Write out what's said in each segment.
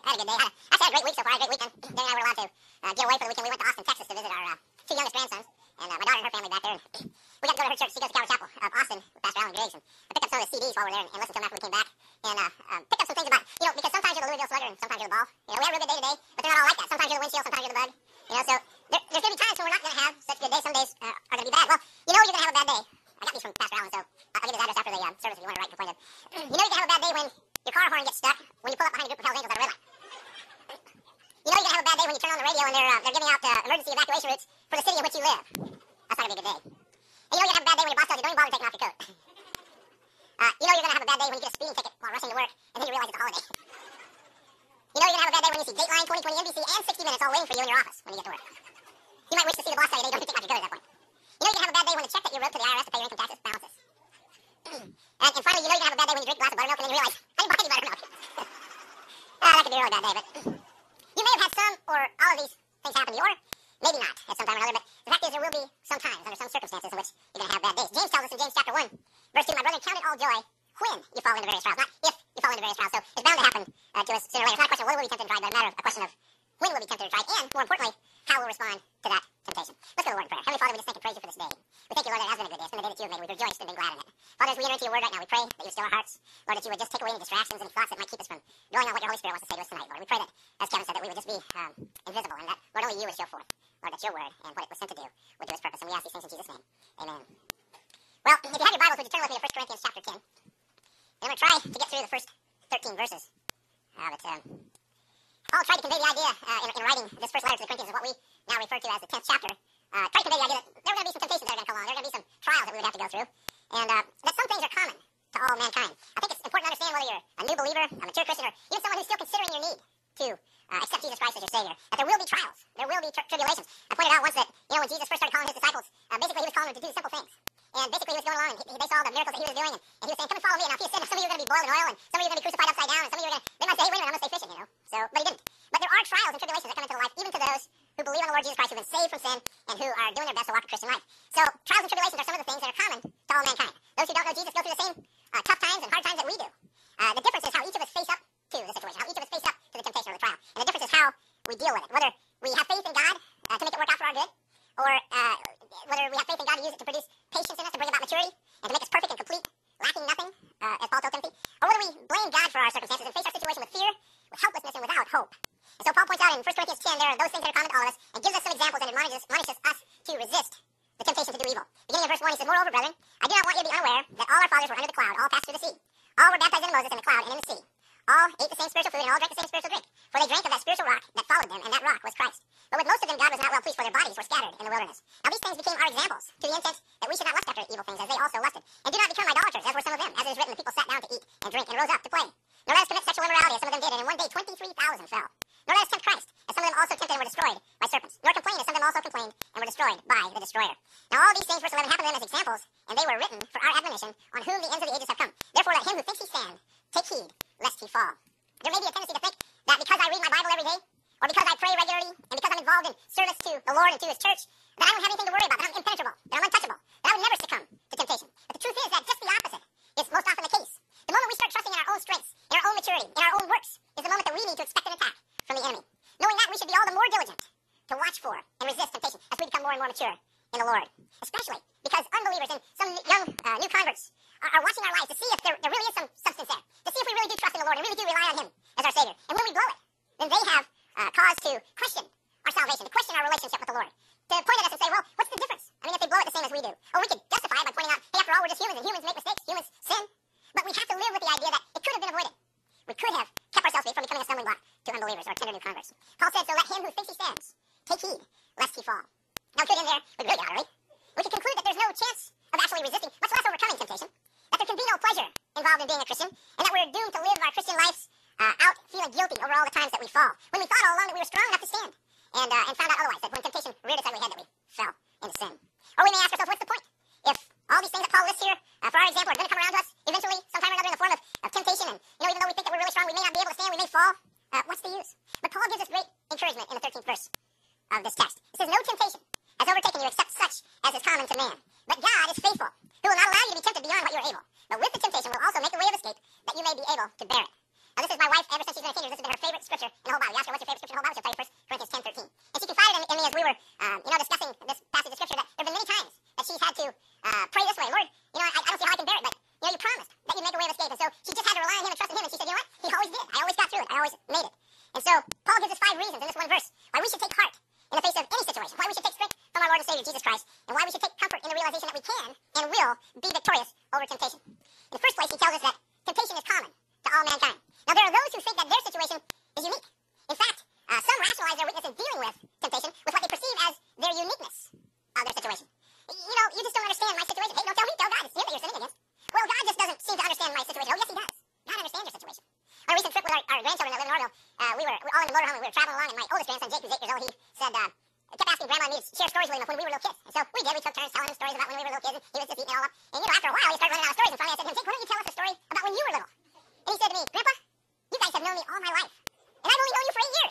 I had a good day. Actually, had a great week so far. I had a great weekend. Dan and I were allowed to get away for the weekend. We went to Austin, Texas to visit our two youngest grandsons. And my daughter and her family back there. And we got to go to her church. She goes to Calvary Chapel of Austin with Pastor Alan Griggs. And I picked up some of the CDs while we were there and listened to them after we came back. And picked up some things about, because sometimes you're the Louisville Slugger and sometimes you're the Ball. We had a real good day today, but they're not all like that. Sometimes you're the windshield, sometimes you're the bug. So there's going to be times when we're not going to have such good days. Some days are going to be bad. Well, you're going to have a bad day. I got these from Pastor Allen, so I'll give you his address after the service if you want to write and complain. You're going to have a bad day when your car horn gets stuck when you pull up behind a group of Hell's Angels at a red light. You're going to have a bad day when you turn on the radio and they're giving out emergency evacuation routes for the city in which you live. That's not going to be a good day. And you're going to have a bad day when your boss tells you, don't even bother taking off your coat. You're going to have a bad day when you get a speeding ticket while rushing to work and then you realize it's a holiday. You're going to have a bad day when you see Dateline, 2020, NBC, and 60 Minutes all waiting for you in your office when you get to work. You might wish to see the boss tell you, don't take off your coat at that point. You're going to have a bad day when the check that you wrote to the IRS to pay your income taxes bounces. And finally, you're going to have a bad day when you drink a glass of buttermilk and then you realize, I didn't buy any buttermilk. That could be a really bad day, but you may have had some or all of these things happen to you, or maybe not at some time or another, but the fact is there will be some times under some circumstances in which you're going to have bad days. James tells us in James chapter 1, verse 2, my brethren, count it all joy when you fall into various trials, not if you fall into various trials. So it's bound to happen to us sooner or later. It's not a question of whether we'll be tempted to try, but a matter of a question of when we'll be tempted to try, and more importantly, how we'll respond to that temptation. Let's go to the Lord in prayer. Heavenly Father, we just thank and praise you for this day. We thank you, Lord, that it has been a good day. It's been a day that you have made. We've rejoiced and been glad in it. Father, as we enter into your word right now, we pray that you would still our hearts. Lord, that you would just take away any distractions, any thoughts that might keep us from going on what your Holy Spirit wants to say to us tonight, Lord. We pray that, as Kevin said, that we would just be invisible and that, Lord, only you would show forth. Lord, that your word and what it was sent to do would do its purpose. And we ask these things in Jesus' name. Amen. Well, if you have your Bibles, would you turn with me to 1 Corinthians chapter 10. And I'm going to try to get through the first 13 verses. Paul tried to convey the idea in writing this first letter to the Corinthians of what we now refer to as the 10th chapter. Tried to convey the idea that there were going to be some temptations that are going to come along. There were going to be some trials that we would have to go through. And that some things are common to all mankind. I think it's important to understand whether you're a new believer, a mature Christian, or even someone who's still considering your need to accept Jesus Christ as your Savior, that there will be trials. There will be tribulations. I pointed out once that, when Jesus first started calling his disciples, basically he was calling them to do simple things. And basically he was going along and they saw the miracles that he was doing, and he was saying, come and follow me. And now if he said, some of you are going to be boiled in oil, and some of you are going to be crucified upside down, and some of you are going to, they might say, hey, wait a minute, I'm going to stay fishing, but he didn't. But there are trials and tribulations that come into life, even to those who believe on the Lord Jesus Christ, who've been saved from sin, and who are doing their best to walk a Christian life. So trials and tribulations are some of the things that are common to all mankind. Those who don't know Jesus go through the same tough times and hard times that we do. The difference is how each of us face up to the situation, how each of us face up to the temptation or the trial. And the difference is how we deal with it. Whether we have faith in God to make it work out for our good, or whether we have faith in God to use it to produce patience in us, to bring about maturity, and to make us perfect and complete, lacking nothing, as Paul told Timothy, or whether we blame God for our circumstances and face our situation with fear, with helplessness, and without hope. And so Paul points out in 1 Corinthians 10, there are those things that are common to all of us, and gives us some examples and admonishes us to resist the temptation to do evil. Beginning of verse 1, he says, moreover, brethren, I do not want you to be unaware that all our fathers were under the cloud, all passed through the sea. All were baptized into Moses in the cloud and in the sea. All ate the same spiritual food, and all drank the same spiritual drink. For they drank of that spiritual rock that followed them, and that rock was Christ. But with most of them God was not well pleased, for their bodies were scattered in the wilderness. Now these things became our examples, to the intent that we should not lust after evil things, as they also lusted. And do not become idolaters, as were some of them. As it is written, the people sat down to eat and drink, and rose up to play. Nor let us commit sexual immorality, as some of them did, and in one day 23,000 fell. Nor let us tempt Christ, as some of them also tempted and were destroyed by serpents. Nor complain, as some of them also complained and were destroyed by the destroyer. Now all these things, verse 11, happened to them as examples, and they were written for our admonition, on whom the ends of the ages have come. Therefore let him who thinks he stand take heed, lest he fall. There may be a tendency to think that because I read my Bible every day, or because I pray regularly, and because I'm involved in service to the Lord and to his church, that I don't have anything to worry about, that I'm impenetrable, that I'm untouchable, that I would never succumb to temptation. But the truth is that just the opposite is most often the case. The moment we start trusting in our own strengths, in our own maturity, in our own works, is the moment that we need to expect an attack from the enemy. Knowing that, we should be all the more diligent to watch for and resist temptation as we become more and more mature in the Lord. Especially because unbelievers and some young new converts are watching our lives to see if there really is some substance there, to see if we really do trust in the Lord and really do rely on him as our Savior. And when we blow it, then they have cause to question our salvation, to question our relationship with the Lord, to point at us and say, well, what's the difference? I mean, if they blow it the same as we do. Or we could justify it by pointing out, hey, after all, we're just humans, and humans make mistakes, humans sin. But we have to live with the idea that it could have been avoided. We could have kept ourselves free from becoming a stumbling block to unbelievers or tender new converts. Paul said, so let him who thinks he stands take heed, lest he fall. Now, we could end there, we really ought to, right? We could conclude that there's no chance of actually resisting, much less overcoming temptation, that there can be no pleasure involved in being a Christian, and that we're doomed to live our Christian lives out feeling guilty over all the times that we fall, when we thought all along that we were strong enough to stand, and found out otherwise, that when temptation reared its ugly head, that we fell into sin. Or we may ask ourselves, what's the point? If all these things that Paul lists here, for our example, are going to come around to us eventually, sometime or another, in the form of temptation, and even though we think that we're really strong, we may not be able to stand, we may fall, what's the use? But Paul gives us great encouragement in the 13th verse of this text. It says, no temptation has overtaken you except such as is common to man. But God is faithful, who will not allow you to be tempted beyond what you are able. But with the temptation will also make a way of escape, that you may be able to bear it. Now this is my wife, ever since she's been been a teenager, this has been her favorite scripture in the whole Bible. You ask her what's your favorite scripture in the whole Bible, she'll tell you 1 Corinthians 10:13. And she confided in me as we were, discussing this passage of scripture that there have been many times that she's had to pray this way. Lord, I don't see how I can bear it, but you promised that you'd make a way of escape. And so she just had to rely on him and trust in him. And she said, you know what? He always did. I always got through it. I always made it. And so Paul gives us 5 reasons in this one verse why we should take heart in the face of any situation, why we should take strength from our Lord and Savior Jesus Christ, and why we should take comfort in the realization that we can and will be victorious over temptation. In the first place, he tells us that temptation is common to all mankind. Now, there are those who think that their situation is unique. In fact, some rationalize their weakness in dealing with temptation with what they perceive as their uniqueness of their situation. You just don't understand my situation. Hey, don't tell me, tell God. It's you that you're sinning against. Well, God just doesn't seem to understand my situation. Oh, yes, he does. God understands your situation. On a recent trip with our grandchildren that live in Orville, we were all in the motorhome and we were traveling along, and my oldest grandson, Jake, who's 8 years old, he said, kept asking Grandma and me to share stories with him of when we were little kids. And so we did. We took turns telling him stories about when we were little kids, and he was just eating it all up. And after a while, he started running out of stories. And finally, I said to him, Jake, why don't you tell us a story about when you were little? And he said to me, Grandpa, you guys have known me all my life, and I've only known you for 8 years.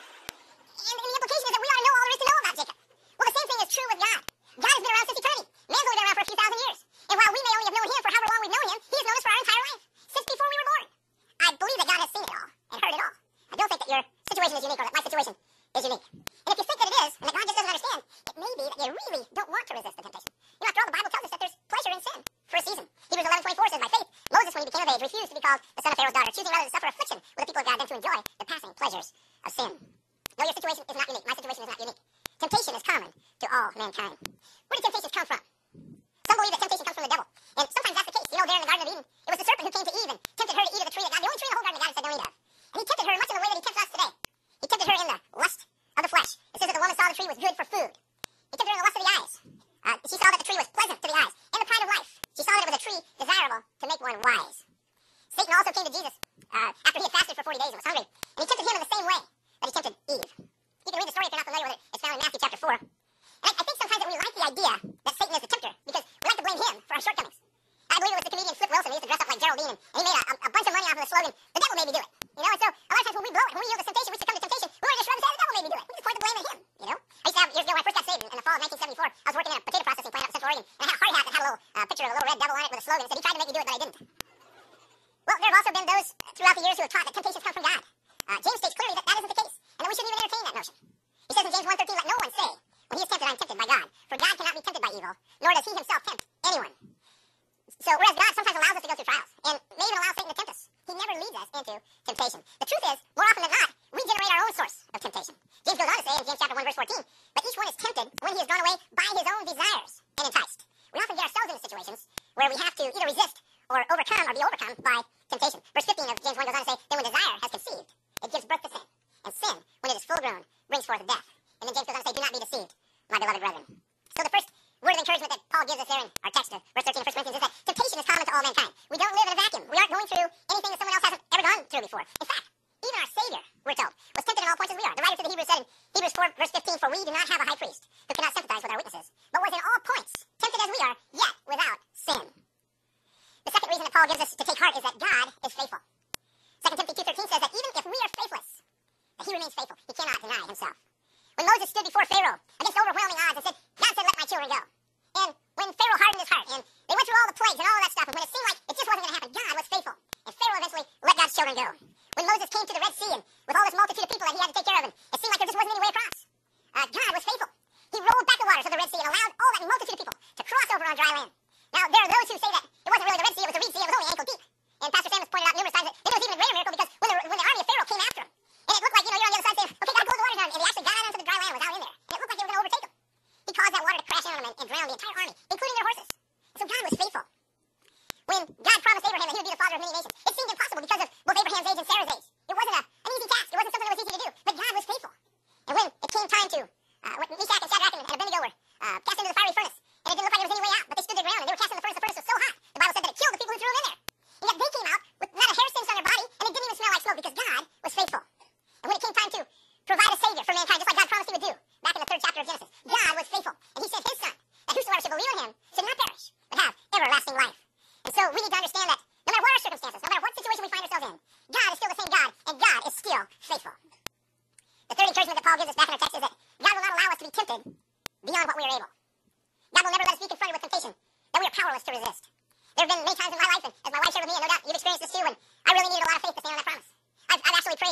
And the implication is that we ought to know all there is to know about Jacob. Well, the same thing is true with God. God has been around since eternity. Man's only been around for a few thousand years. And while we may only have known him for however long we've known him, he has known us for our entire life, since before we were born. I believe that God has seen it all and heard it all. I don't think that your situation is unique or that my situation is unique. And if you think that it is, and that God just doesn't understand, it may be that you really don't want to resist the temptation. After all, the Bible tells us that there's pleasure in sin for a season. Hebrews 11:24 says, by faith, Moses, when he became of age, refused to be called the son of Pharaoh's daughter, choosing rather to suffer affliction with the people of God than to enjoy the passing pleasures of sin. No, your situation is not unique. My situation is not unique. Temptation is common to all mankind. Where do temptations come from? Some believe that temptation comes from the devil. And sometimes that's the case. There in the Garden of Eden, it was the serpent who came to Eve and tempted her to eat of the tree that God, the only tree in the whole garden that God said don't eat of. And he tempted her much in the way that he tempts us today. He tempted her in the lust of the flesh. It says that the woman saw the tree was good for food. He tempted her in the lust of the eyes. She saw that the tree was pleasant to the eyes. And the pride of life. She saw that it was a tree desirable to make one wise. Satan also came to Jesus after he had fasted for 40 days and was hungry. And he tempted him in the same way that he tempted Eve. You can read the story if you're not familiar with it. It's found in Matthew chapter 4. And I think sometimes that we like the idea that Satan is the tempter because we like to blame him for our shortcomings. I believe it was the comedian Flip Wilson who used to dress up like Geraldine, and he made a bunch of money off of the slogan, the devil made me do it. And so a lot of times when we blow it, when we yield to temptation, we succumb to temptation, we want to just shrug and say, the devil made me do it. We just point the blame at him, I used to have, years ago when I first got saved in the fall of 1974, I was working in a potato processing plant out in Central Oregon, and I had a hard hat that had a little picture of a little red devil on it with a slogan. It said, he tried to make me do it, but I didn't. Well, there have also been those throughout the years who have taught that temptations come from God. James states clearly that that isn't the case, and that we shouldn't even entertain that notion. He says in James 1:13, let no one say, when he is tempted, I am tempted by God. For God cannot be tempted by evil, nor does he himself tempt anyone. So, whereas God sometimes allows us to go through trials, and may even allow Satan to tempt us, he never leads us into temptation. The truth is, more often than not, we generate our own source of temptation. James goes on to say in James chapter 1, verse 14, but each one is tempted when he is drawn away by his own desires and enticed. We often get ourselves into situations where we have to either resist or overcome or be overcome by temptation. Verse 15 of James 1 goes on to say, then when desire has conceived, it gives birth to sin. And sin, when it is full grown, brings forth death. And then James goes on to say, do not be deceived, my beloved brethren. So the first word of encouragement that Paul gives us there in our text of verse 13 of 1 Corinthians is that temptation is common to all mankind. We don't live in a vacuum. We aren't going through anything that someone else hasn't ever gone through before. In fact, even our Savior, we're told, was tempted in all points as we are. The writer to the Hebrews said in Hebrews 4, verse 15, for we do not have a high priest who cannot sympathize with our weaknesses, but was in all points tempted as we are, yet without sin. The second reason that Paul gives us to take heart is that God is faithful. 2 Timothy 2:13 says that even if we are faithless, that he remains faithful. He cannot deny himself. When Moses stood before Pharaoh against overwhelming odds and said, God said, let my children go. And when Pharaoh hardened his heart, and they went through all the plagues and all of that stuff, and when it seemed like it just wasn't going to happen, God was faithful. And Pharaoh eventually let God's children go. When Moses came to the Red Sea, and with all this multitude of people that he had to take care of, and it seemed like there just wasn't any way across, God was faithful. He rolled back the waters of the Red Sea and allowed all that multitude of people to cross over on dry land. Now, there are those who say that it wasn't really the Red Sea, it was the Reed Sea, it was only ankle deep. And Pastor Sam has pointed out numerous times that it was even a greater miracle because when the army of Pharaoh came after him, and it looked like, you're on the other side saying, okay, God, go the water down, and he actually got out onto the dry land and was out in there. And it looked like they were going to overtake him. He caused that water to crash in on them and drown the entire army, including their horses. And so God was faithful. When God promised Abraham that he would be the father of many nations, it seemed impossible because of both Abraham's age and Sarah's age. It wasn't an easy task. It wasn't something that was easy to do. But God was faithful. And when it came time to, when Meshach and Shadrach and Abednego were cast into the fiery furnace, and it didn't look like there was any way out, but they stood their ground and they were cast in the furnace was so hot, the Bible said that it killed the people who threw them in there. And yet they came out with not a hair singed on their body, and it didn't even smell like smoke because God was faithful. And when it came time to provide a Savior for mankind, just like God promised he would do, back in the 3rd chapter of Genesis, God was faithful. And he sent his Son, that whosoever should believe in him should not perish, but have everlasting life. And so we need to understand that no matter what our circumstances, no matter what situation we find ourselves in, God is still the same God, and God is still faithful. The third encouragement that Paul gives us back in our text is that God will not allow us to be tempted beyond what we are able. God will never let us be confronted with temptation that we are powerless to resist. There have been many times in my life, and as my wife shared with me, and no doubt you've experienced this too, when I really needed a lot of faith to stand on that promise. I've actually prayed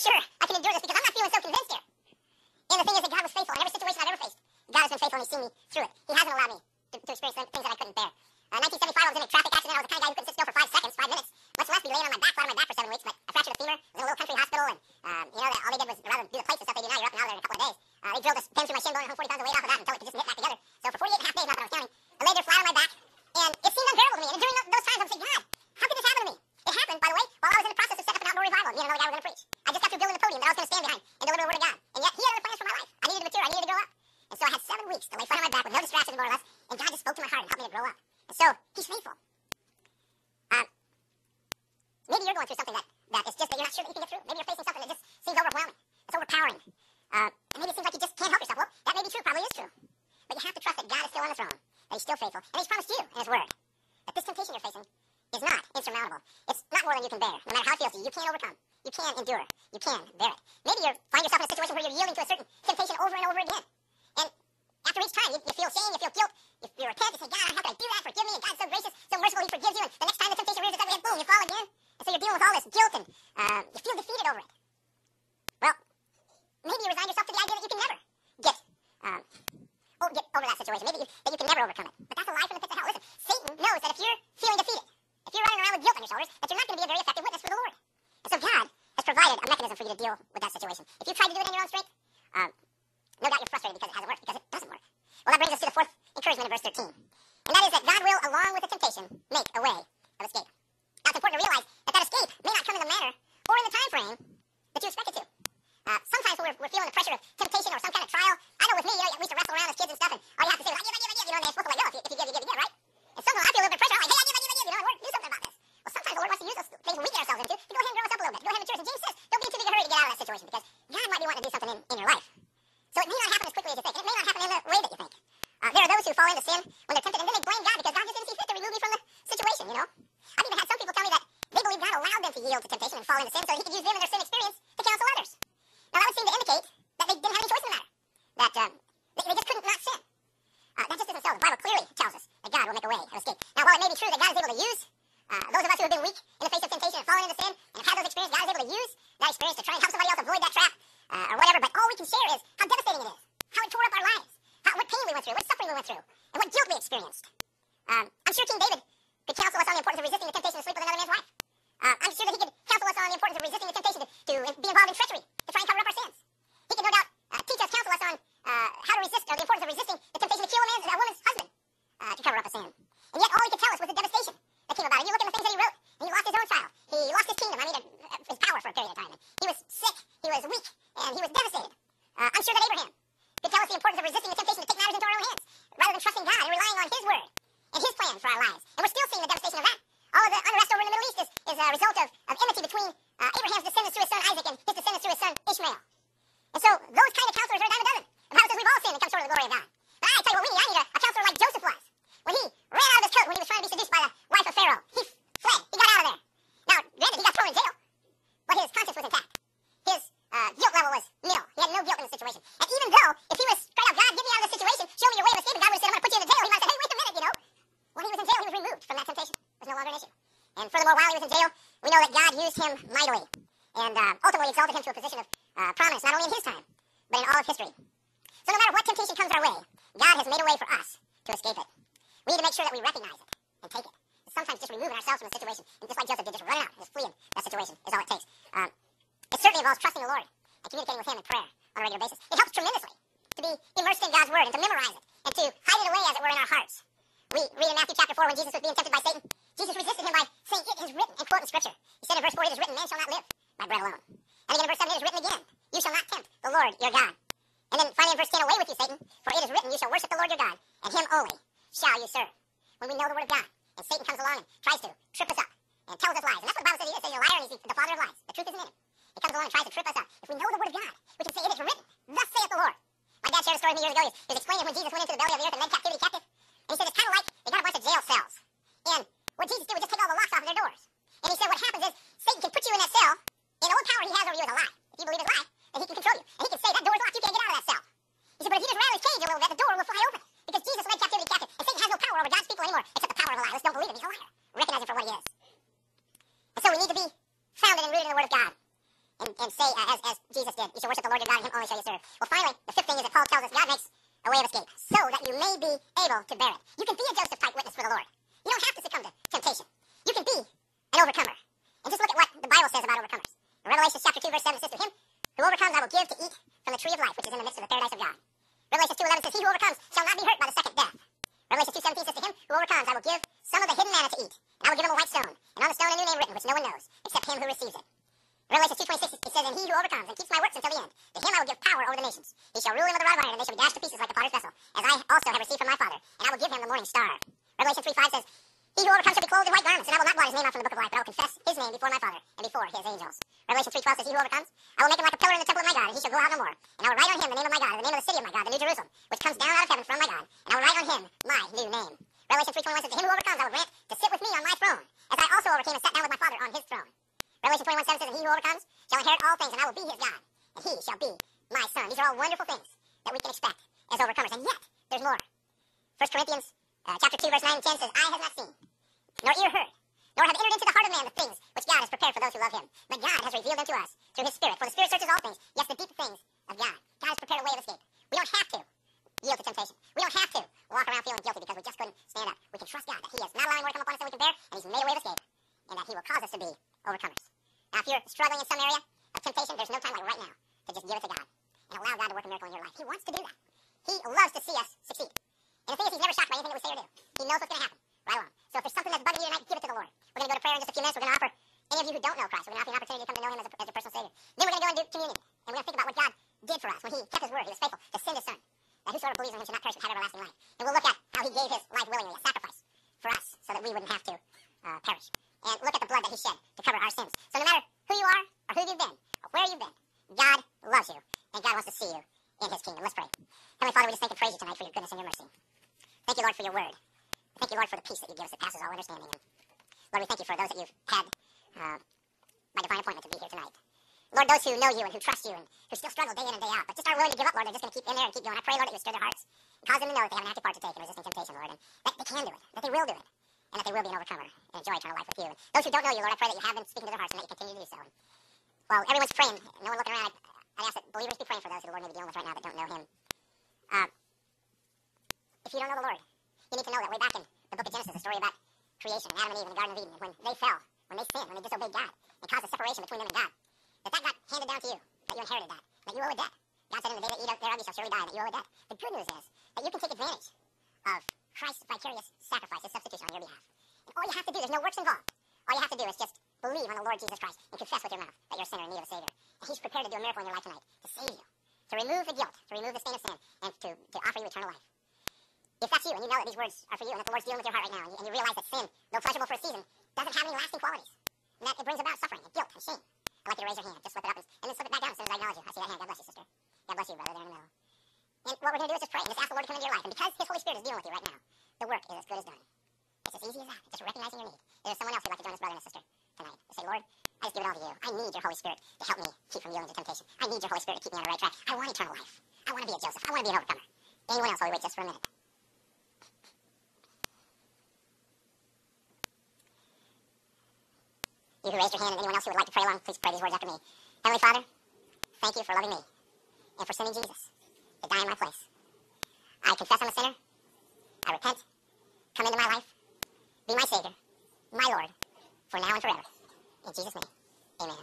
sure I can endure this because I'm not feeling so convinced here. And the thing is that God was faithful in every situation I've ever faced. God has been faithful and He's seen me through it. He hasn't allowed me to experience things that I couldn't bear. 1975, I was in a traffic accident. I was the kind of guy who couldn't sit still for 5 seconds, 5 minutes, much less be laying on my back, flat on my back for 7 weeks. But I fractured a femur. I was in a little country hospital, and all they did was rather than do the plates and stuff they do now, you're up and out of there in a couple of days. They drilled this pin through my shin bone and hung 40 pounds of weight off of that until it could just knit back together. So for 48 and a half days, not that I was counting, I laid there flat on my back, and it seemed unbearable to me. And during those times, I would say, God, how could this happen to me? It happened, by the way, while I was in the process of setting up an outdoor revival. Me and another guy were going to preach. I just got through building the podium that I was going to stand behind and deliver the word of God. And yet, He had other plans for my life. I needed to mature. I needed to grow up. And so I had 7 weeks to lay flat on my back with no distractions, more or less. And God just spoke to my heart and helped me to grow up. And so He's faithful. Maybe you're going through something that is just that you're not sure that you can get through. Maybe you're facing something that just seems overwhelming. It's overpowering. And maybe it seems like you just can't help yourself. Well, that may be true. Probably is true. But you have to trust that God is still on the throne, that He's still faithful, and He's promised you in His word that this temptation you're facing is not insurmountable. It's not more than you can bear. No matter how it feels to you, you can overcome. You can endure. You can bear it. Maybe you find yourself in a situation where you're yielding to a certain temptation over and over again. And after each time, you feel shame, you feel guilt, you repent, you say, God, how could I do that? Forgive me. And God's so gracious, so merciful, He forgives you. And the next time the temptation rears its ugly head, boom, you fall again. And so you're dealing with all this guilt, and you feel defeated over it. Well, maybe you resign yourself to the idea that you can never get over that situation. Maybe that you can never overcome it. But that's a lie from the pits of hell. Listen, Satan knows that if you're feeling defeated, if you're running around with guilt on your shoulders, that you're not going to be a very effective witness for the Lord. And so God has provided a mechanism for you to deal with that situation. If you try to do it in your own strength, no doubt you're frustrated because it hasn't worked, because it doesn't work. Well, that brings us to the fourth encouragement in verse 13. And that is that God will, along with the temptation, make a way of escape. Now, it's important to realize that escape may not come in the manner or in the time frame that you expect it to. Sometimes when we're feeling the pressure of temptation or some kind of trial, I know with me, we used to wrestle around as kids and stuff, and all you have to say is, I give, and they're supposed to let go if you give, right? And sometimes I feel a little bit of pressure, I'm like, hey, I give, Lord, do something about this. Well, sometimes the Lord wants to use those things when we get ourselves into to go ahead and grow us up a little bit, go ahead and mature us. And James says, don't be in too big a hurry to get out of that situation, because God might be wanting to do something in your life. So it may not happen as quickly as you think, and it may not happen in the way that you think. There are those who fall into sin when they're tempted, and then they blame God because God just didn't see fit to remove me from the situation, I've even had some people tell me that they believe God allowed them to yield to temptation and fall into sin so He could use them and their sin experience to counsel others. Now, that would seem to indicate that they didn't have any choice in the matter, that they just couldn't not sin. That just isn't so. The Bible clearly tells us that God will make a way of escape. Now, while it may be true that God is able to use those of us who have been weak in the face of temptation and fallen into sin and have had those experiences, God is able to use that experience to try and help somebody else avoid that trap or whatever, but all we can share is how devastating it is, how it tore up our lives, what pain we went through, what suffering we went through, and what guilt we experienced. I'm sure King David could counsel us on the importance of resisting the temptation to sleep with another man's wife. I'm sure that he could counsel us on the importance of resisting the temptation to be involved in treachery, to try and cover up our sins. He could no doubt counsel us on how to resist, or the importance of resisting the temptation to kill a woman's husband to cover up a sin. And yet all he could tell us was the devastation that came about it. You look at the things that he wrote, and he lost his own child. He lost his kingdom, his power for a period of time. He was sick, he was weak, and he was devastated. I'm sure that Abraham could tell us the importance of resisting the temptation to take matters into our own hands, rather than trusting God and relying on His word and His plan for our lives. And we're still seeing the devastation of that. All of the unrest over in the Middle East is a result of enmity between Abraham's descendants through his son Isaac and his descendants through his son Ishmael. And so those kind of counselors are a dime a dozen. The Bible says we've all sinned and come short of the glory of God. But I tell you what we need. I need a counselor like Joseph was. When he ran out of his coat when he was trying to be seduced by the wife of Pharaoh, he fled. He got out of there. Now, granted, he got thrown in jail, but his conscience was intact. His guilt level was nil. He had no guilt in the situation. And even though, if he was straight out, God, get me out of this situation, show me your way of escape, and God would have said, I'm going to put you in the jail, he might have said, hey, wait a minute, When he was in jail, he was removed from that temptation. It was no longer an issue. And furthermore, while he was in jail, we know that God used him mightily and ultimately exalted him to a position of prominence, not only in his time, but in all of history. So no matter what temptation comes our way, God has made a way for us to escape it. We need to make sure that we recognize it and take it. Sometimes just removing ourselves from the situation, and just like Joseph did, just running out and just fleeing that situation is all it takes. It certainly involves trusting the Lord and communicating with Him in prayer on a regular basis. It helps tremendously to be immersed in God's Word and to memorize it and to hide it away, as it were, in our hearts. We read in Matthew chapter 4 when Jesus was being tempted by Satan, Jesus resisted him by saying, it is written, and quoting Scripture. He said in verse 4, it is written, man shall not live by bread alone. And again in verse 7, it is written again, you shall not tempt the Lord your God. And then finally in verse 10, away with you, Satan, for it is written, you shall worship the Lord your God, and Him only shall you serve. When we know the Word of God, and Satan comes along and tries to trip us up and tells us lies, and that's what the Bible says he is. It says you're a liar and he's the father of lies. The truth isn't in him. He comes along and tries to trip us up. If we know the Word of God, we can say it is written, thus saith the Lord. My dad shared a story with me years ago. He was explaining when Jesus went into the belly of the earth and led captivity captive. And he said it's kind of like they got a bunch of jail cells. And what Jesus did was just take all the locks off of their doors. And he said what happens is Satan can put you in that cell, and the only power he has over you is a lie. If you believe his lie, then he can control you. And he can say that door's locked, you can't get out of that cell. He said, but if you just rattle his cage a little bit, the door will fly open. Because Jesus led captivity captive. And Satan has no power over God's people anymore, except the power of a lie. Let's don't believe him. He's a liar. Recognize him for what he is. And so we need to be founded and rooted in the Word of God. and say, as Jesus did, you shall worship the Lord your God, and him only shall you serve. Well, finally, the fifth thing is that Paul tells us God makes a way of escape so that you may be able to bear it. You can be a Joseph-type witness for the Lord. You don't have to succumb to temptation. You can be an overcomer. And just look at what the Bible says about overcomers. In Revelation chapter 2, verse 7, it says, to him who overcomes I will give to eat from the tree of life, which is in the midst of the paradise of God. Revelation 2:11 says, he who overcomes shall not be hurt by the second death. Revelation 2:17 says, to him who overcomes I will give some of the hidden manna to eat, and I will give him a white stone, and on the stone a new name written, which no one knows, except him who receives it. Revelation 2:26 it says, and he who overcomes and keeps my works until the end, to him I will give power over the nations. He shall rule them with a rod of iron, and they shall be dashed to pieces like the potter's vessel, as I also have received from my Father, and I will give him the morning star. Revelation 3:5 says, he who overcomes shall be clothed in white garments, and I will not blot his name out from the book of life, but I will confess his name before my Father and before his angels. Revelation 3:12 says, he who overcomes, I will make him like a pillar in the temple of my God, and he shall go out no more. And I will write on him the name of my God, and the name of the city of my God, the New Jerusalem, which comes down out of heaven from my God, and I will write on him my new name. Revelation 3:21 says, to him who overcomes I will grant to sit with me on my throne, as I also overcame and sat down with my Father on his throne. Revelation 21:7 says, and he who overcomes shall inherit all things, and I will be his God, and he shall be my son. These are all wonderful things that we can expect as overcomers, and yet there's more. 1 Corinthians chapter 2, verse 9 and 10 says, eye has not seen, nor ear heard, nor have entered into the heart of man the things which God has prepared for those who love him. But God has revealed them to us through his Spirit. For the Spirit searches all things, yes, the deep things of God. God has prepared a way of escape. We don't have to yield to temptation. We don't have to walk around feeling guilty because we just couldn't stand up. We can trust God that he is not allowing more to come upon us than we can bear, and he's made a way of escape, and that he will cause us to be overcomers. Now, if you're struggling in some area of temptation, there's no time like right now to just give it to God and allow God to work a miracle in your life. He wants to do that. He loves to see us succeed. And the thing is, he's never shocked by anything that we say or do. He knows what's going to happen. Right along. So if there's something that's bugging you tonight, give it to the Lord. We're going to go to prayer in just a few minutes. We're going to offer any of you who don't know Christ, we're going to offer you an opportunity to come to know him as a personal Savior. Then we're going to go and do communion. And we're going to think about what God did for us when he kept his word. He was faithful to send his son, that whosoever believes in him should not perish but have everlasting life. And we'll look at how he gave his life willingly, a sacrifice for us, so that we wouldn't have to perish. And look at the blood that he shed to cover our sins. So no matter who you are, or who you've been, or where you've been, God loves you, and God wants to see you in his kingdom. Let's pray. Heavenly Father, we just thank and praise you tonight for your goodness and your mercy. Thank you, Lord, for your word. Thank you, Lord, for the peace that you give us that passes all understanding. And Lord, we thank you for those that you've had by divine appointment to be here tonight. Lord, those who know you and who trust you and who still struggle day in and day out, but just aren't willing to give up, Lord, they're just going to keep in there and keep going. I pray, Lord, that you stir their hearts and cause them to know that they have an active part to take in resisting temptation, Lord, and that they can do it, that they will do it, and that they will be an overcomer and enjoy eternal life with you. And those who don't know you, Lord, I pray that you have been speaking to their hearts and that you continue to do so. And while everyone's praying, no one looking around, I ask that believers be praying for those who the Lord may be dealing with right now that don't know him. If you don't know the Lord, you need to know that way back in the book of Genesis, the story about creation, Adam and Eve in the Garden of Eden, when they fell, when they sinned, when they disobeyed God, and caused a separation between them and God, that got handed down to you, that you inherited that you owe a debt. God said, in the day that you eat thereof, you shall surely die, that you owe a debt. The good news is that you can take advantage of Christ's vicarious sacrifice, his substitution on your behalf. And all you have to do, there's no works involved. All you have to do is just believe on the Lord Jesus Christ and confess with your mouth that you're a sinner in need of a Savior. And he's prepared to do a miracle in your life tonight to save you, to remove the guilt, to remove the stain of sin, and to offer you eternal life. If that's you, and you know that these words are for you, and that the Lord's dealing with your heart right now, and you realize that sin, though pleasurable for a season, doesn't have any lasting qualities, and that it brings about suffering and guilt and shame, I'd like you to raise your hand. Just slip it up and then slip it back down as soon as I acknowledge you. I see that hand. God bless you, sister. God bless you, brother, there in the middle. And what we're going to do is just pray and just ask the Lord to come into your life. And because his Holy Spirit is dealing with you right now, the work is as good as done. It's as easy as that. Just recognizing your need. There's someone else who'd like to join this brother and sister tonight. Just say, Lord, I just give it all to you. I need your Holy Spirit to help me keep from yielding to temptation. I need your Holy Spirit to keep me on the right track. I want eternal life. I want to be a Joseph. I want to be an overcomer. Anyone else while we wait just for a minute? You who raised your hand and anyone else who would like to pray along, please pray these words after me. Heavenly Father, thank you for loving me and for sending Jesus to die in my place. I confess I'm a sinner. I repent. Come into my life. Be my Savior, my Lord, for now and forever. In Jesus' name, amen.